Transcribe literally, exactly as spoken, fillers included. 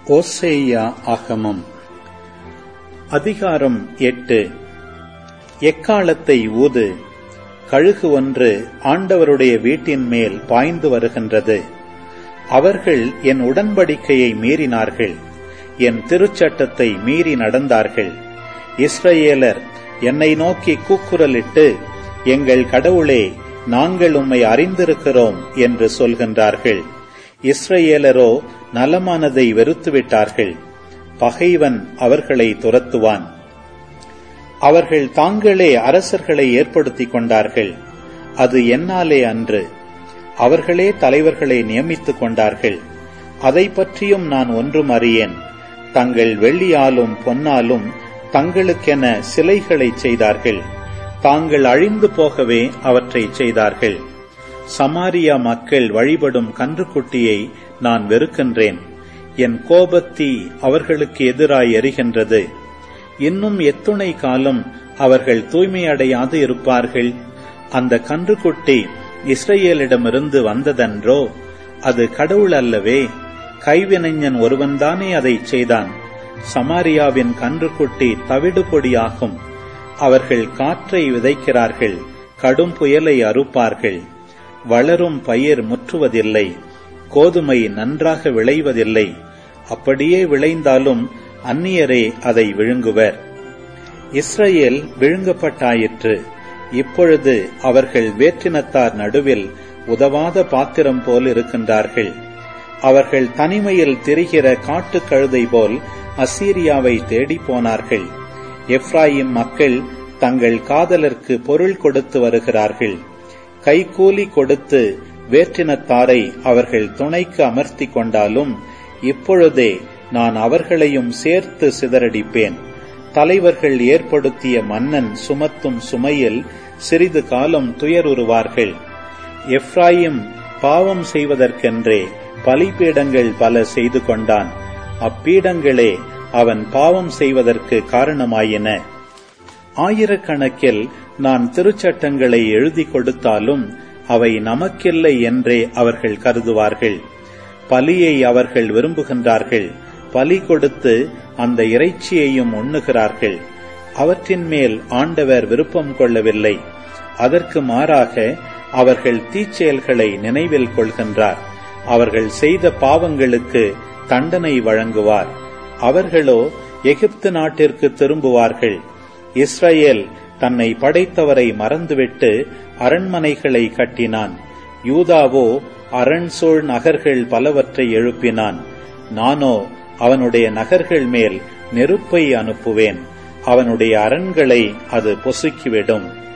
ஓசேயா ஆகமம் அதிகாரம் எட்டு. எக்காலத்தை ஊது, கழுகு ஒன்று ஆண்டவருடைய வீட்டின் மேல் பாய்ந்து வருகின்றது. அவர்கள் என் உடன்படிக்கையை மீறினார்கள், என் திருச்சட்டத்தை மீறி நடந்தார்கள். இஸ்ரவேலர் என்னை நோக்கி கூக்குரலிட்டு, எங்கள் கடவுளே, நாங்கள் உம்மை அறிந்திருக்கிறோம் என்று சொல்கின்றார்கள். இஸ்ரவேலரோ நலமானதை வெறுத்துவிட்டார்கள். பகைவன் அவர்களை துரத்துவான். அவர்கள் தாங்களே அரசர்களை ஏற்படுத்திக் கொண்டார்கள். அது என்னாலே அன்று. அவர்களே தலைவர்களை நியமித்துக் கொண்டார்கள். அதை பற்றியும் நான் ஒன்றும் அறியேன். தங்கள் வெள்ளியாலும் பொன்னாலும் தங்களுக்கென சிலைகளை செய்தார்கள். தாங்கள் அழிந்து போகவே அவற்றை செய்தார்கள். சமாரியா மக்கள் வழிபடும் கன்றுக்குட்டியை நான் வெறுக்கின்றேன். என் கோபத்தீ அவர்களுக்கு எதிராய் எரிகின்றது. இன்னும் எத்துணை காலம் அவர்கள் தூய்மையடையாது இருப்பார்கள்? அந்த கன்றுக்குட்டி இஸ்ரவேலிடமிருந்து வந்ததன்றோ? அது கடவுள் அல்லவே. கைவினைஞன் ஒருவன்தானே அதை செய்தான். சமாரியாவின் கன்றுக்குட்டி தவிடு பொடியாகும். அவர்கள் காற்றை விதைக்கிறார்கள், கடும் புயலை அறுப்பார்கள். வளரும் பயிர் முற்றுவதில்லை, கோதுமை நன்றாக விளைவதில்லை. அப்படியே விளைந்தாலும் அந்நியரே அதை விழுங்குவர். இஸ்ரவேல் விழுங்கப்பட்டாயிற்று. இப்பொழுது அவர்கள் வேற்றினத்தார் நடுவில் உதவாத பாத்திரம் போல் இருக்கின்றார்கள். அவர்கள் தனிமையில் திரிகிற காட்டுக் கழுதை போல் அசீரியாவை தேடி போனார்கள். எப்ராயிம் மக்கள் தங்கள் காதலருக்கு பொருள் கொடுத்து வருகிறார்கள். கைகூலி கொடுத்து வேற்றினத்தாரை அவர்கள் துணைக்கு அமர்த்தி கொண்டாலும் இப்பொழுதே நான் அவர்களையும் சேர்த்து சிதறடிப்பேன். தலைவர்கள் ஏற்படுத்திய மன்னன் சுமத்தும் சுமையில் சிறிது காலம் துயருறுவார்கள். எப்ராயிம் பாவம் செய்வதற்கென்றே பலிபீடங்கள் பல செய்து கொண்டான். அப்பீடங்களே அவன் பாவம் செய்வதற்கு காரணமாயின. ஆயிரக்கணக்கில் நான் திருச்சட்டங்களை எழுதி கொடுத்தாலும் அவை நமக்கில்லை என்றே அவர்கள் கருதுவார்கள். பலியை அவர்கள் விரும்புகின்றார்கள். பலி கொடுத்து அந்த இறைச்சியையும் உண்ணுகிறார்கள். அவற்றின் மேல் ஆண்டவர் விருப்பம் கொள்ளவில்லை. அதற்கு மாறாக அவர்கள் தீச்செயல்களை நினைவில் கொள்கின்றார். அவர்கள் செய்த பாவங்களுக்கு தண்டனை வழங்குவார். அவர்களோ எகிப்து நாட்டிற்கு திரும்புவார்கள். இஸ்ரவேல் தன்னை படைத்தவரை மறந்துவிட்டு அரண்மனைகளை கட்டினான். யூதாவோ அரண்சூழ் நகர்கள் பலவற்றை எழுப்பினான். நானோ அவனுடைய நகர்கள் மேல் நெருப்பை அனுப்புவேன். அவனுடைய அரண்களை அது பொசுக்கிவிடும்.